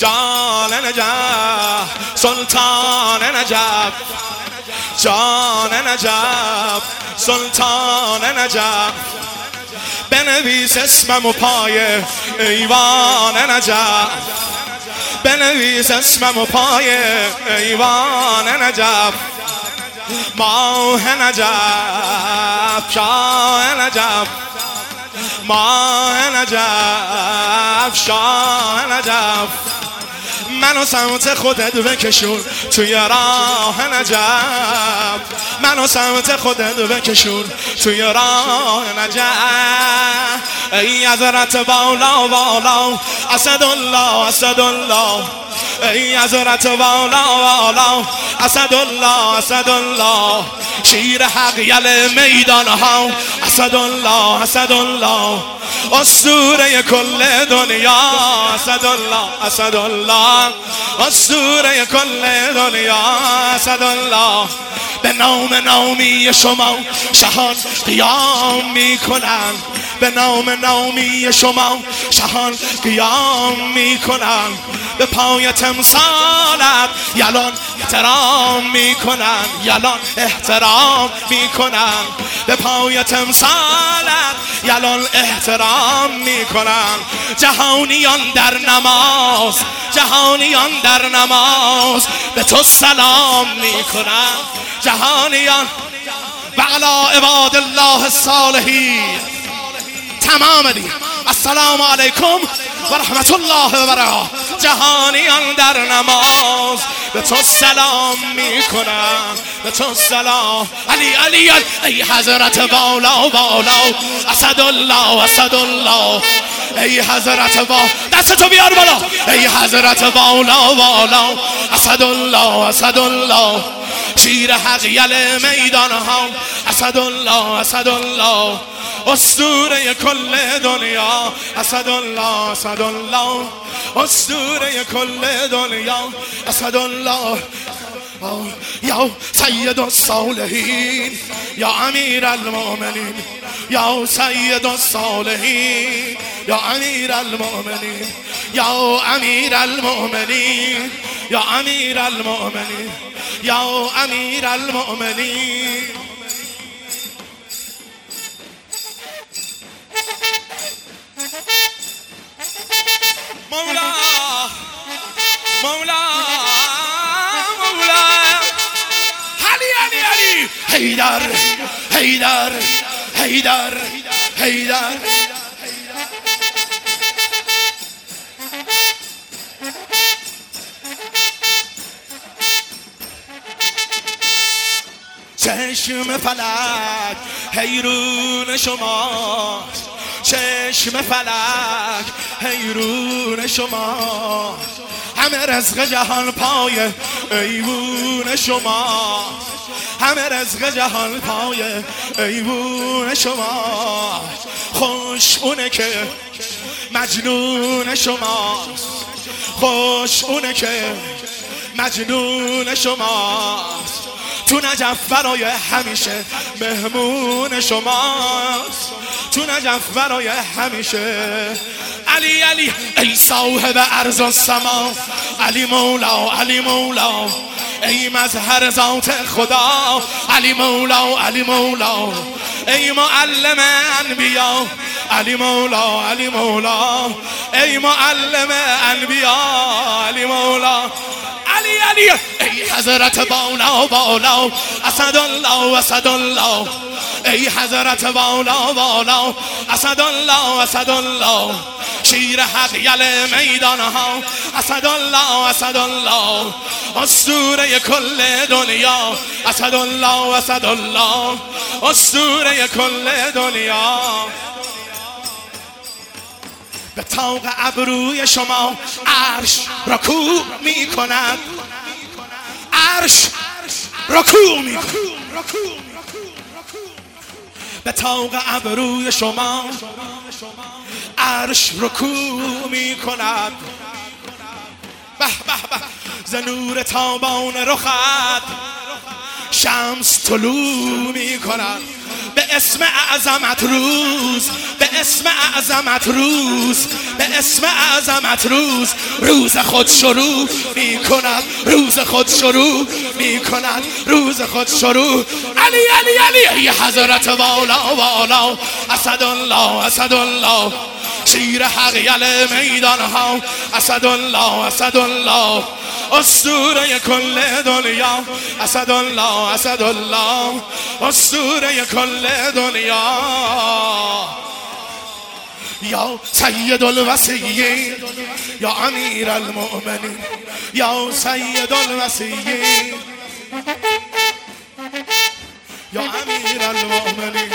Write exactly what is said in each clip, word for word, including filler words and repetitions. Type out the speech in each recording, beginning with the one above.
جان نجف سلطان نجف جان نجف سلطان نجف بنویس اسمم پای ایوان نجف بنویس اسمم پای ایوان نجف ماه نجف شاه نجف ماه نجف شاه نجف منو سمت خودت بکشون توی راه نجف منو سمت خودت بکشون توی راه نجف ای حضرت بالا بالا اسدالله اسدالله ای حضرت بالا بالا اسدالله اسدالله شیر حق یل میدان ها اسدالله اسدالله اسطوره کل دنیا اسدالله اسدالله اسطوره کل دنیا اسدالله به نام نامی شما شهان قیام میکنن به نام نامی شما شهان قیام میکنن به پای تمثالت یلان احترام میکنن یلان احترام میکنن به پای تمثالت یلان احترام میکنن جهانیان در نماز جهانیان در نماز به تو سلام میکنن جهانیان و علی عباد الله الصالحین تمام دی السلام علیکم و رحمت الله و برکاته جهانیان در نماز به تو سلام میکنم به تو سلام علی علی ای حضرت بالا بالا اسدالله اسدالله ای حضرت بالا دستتو بیار بالا ای حضرت بالا بالا اسدالله اسدالله شیر حق یل میدان ها اسدالله اسدالله اسطوره کل دنیا اسدالله اسدالله اسطوره کل دنیا اسدالله یا سید الصالحین یا امیر المؤمنین یا سید الصالحین یا امیر المؤمنین یا امیر المؤمنین یا امیر المؤمنین یا امیر المؤمنین مولا مولا مولا علی علی علی حیدر حیدر حیدر حیدر چشم فلک حیرون شما چشم فلک حیرون شما همه رزق جهان پای ایوون شما همه رزق جهان پای ایوون شما خوش اونه که مجنون شماست خوش اونه که مجنون شماست تو نجف برای همیشه مهمون شماست تو نجف برای همیشه علی علی ای صاحب ارض و سما علی مولا علی مولا ای مظهر ذات خدا علی مولا علی مولا ای معلم انبیا علی مولا علی مولا ای معلم انبیا علی مولا علی علی ای حضرت بالا بالا اسدالله اسدالله ای حضرت بالا بالا اسدالله اسدالله شیر حق یل میدان ها اسدالله اسدالله اسطوره کل دنیا اسدالله اسدالله اسطوره کل دنیا به طوق ابروی شما عرش رکوع می کند عرش رکوع می کند به طوق ابروی شما عرش رکوع می کند به به به ز نور تابان رخت شمس طلوع می کند به اسم عظمت روز، به اسم عظمت روز، به اسم عظمت روز، روز خود شروع می کند، روز خود شروع می کند، روز خود شروع. علی علی علی ای حضرت والا والا، اسدالله اسدالله، شیر حق یل میدان ها، اسدالله اسدالله، اسطوره کل دنیا، اسدالله اسدالله، اسطوره کل دنیا. یا سید الوصیین، یا امیر المؤمنین، یا سید الوصیین، یا امیر المؤمنین.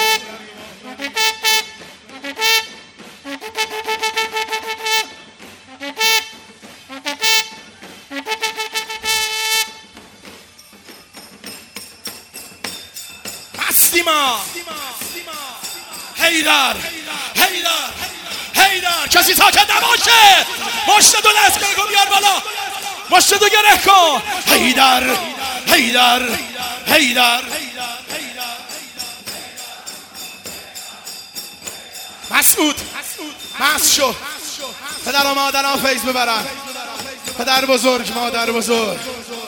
هستیما حیدر حیدر حیدر، کسی ساکت نباشه. مشت دو دست کن بیار بالا، مشت دو گره کن. حیدر حیدر حیدر. مسعود مست شو، پدر و مادران فیض ببرن. پدر بزرگ مادر بزرگ،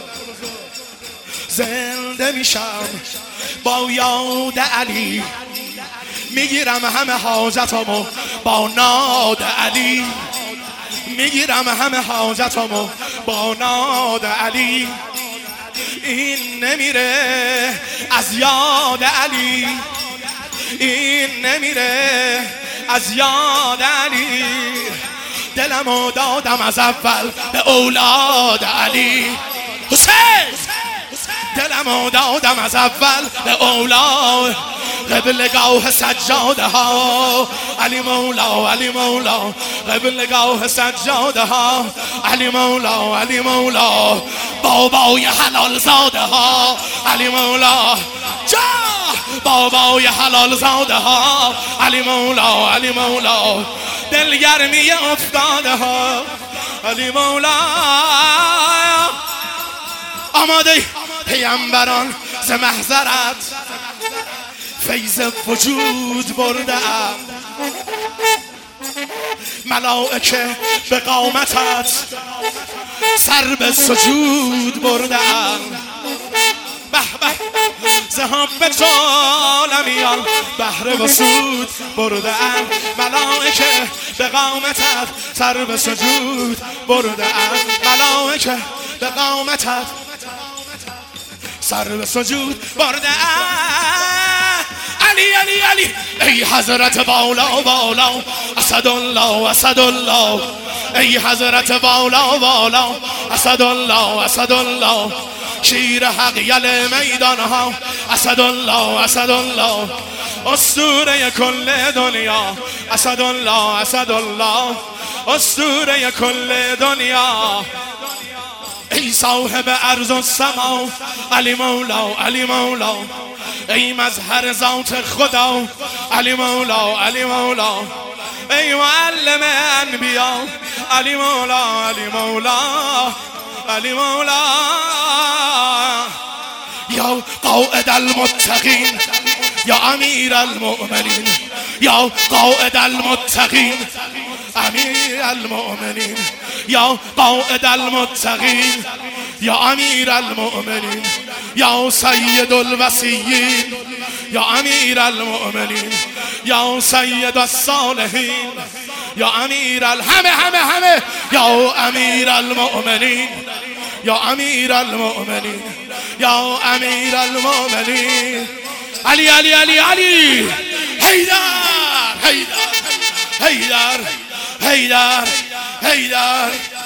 زنده میشم با یاد علی، میگیرم همه حاجتامو با ناد علی، میگیرم همه حاجتامو با ناد علی. این نمیره از یاد علی، این نمیره از یاد علی. دلمو دادم از اول به اولاد علی. حسین دلمو دادم از اول به اولاد، قبلگاه سجاده ها علی مولا علی مولا، قبلگاه سجاده ها علی مولا علی مولا، بابای حلال زاده ها علی مولا، جا بابای حلال زاده ها علی مولا علی مولا، دلگرمی افتاده ها علی مولا. آماده پیامبران ز محضرت فیض وجود بردم، ملائکه به قامتت سر به سجود بردم. به به زهاب به عالمیان بهر وسود بردم، ملائکه به قامتت سر به سجود بردم، ملائکه به قامتت سر به سجود برده. علی علی علی ای حضرت بالا بالا، اسدالله اسدالله، ای حضرت بالا بالا، اسدالله اسدالله، شیر حق یل میدان ها، اسدالله اسدالله، اسطوره کل دنیا، اسدالله اسدالله، اسطوره کل دنیا. ای صاحب ارض و سما علی مولا علی مولا، ای مظهر ذات خدا علی مولا علی مولا، ای معلم انبیا علی مولا علی مولا علی مولا. یا قائد المتقین، یا امیر المؤمنین، یا قائد المتقین، امیر المؤمنین، یا قائد المتقین، یا امیر المؤمنین، یا سید الوصیین، یا امیر المؤمنین، یا سید الصالحین، یا امیر ال همه همه همه، یا امیر المؤمنین، یا امیر المؤمنین، یا امیر المؤمنین. علی علی علی علی حیدر حیدر حیدر حیدر حیدر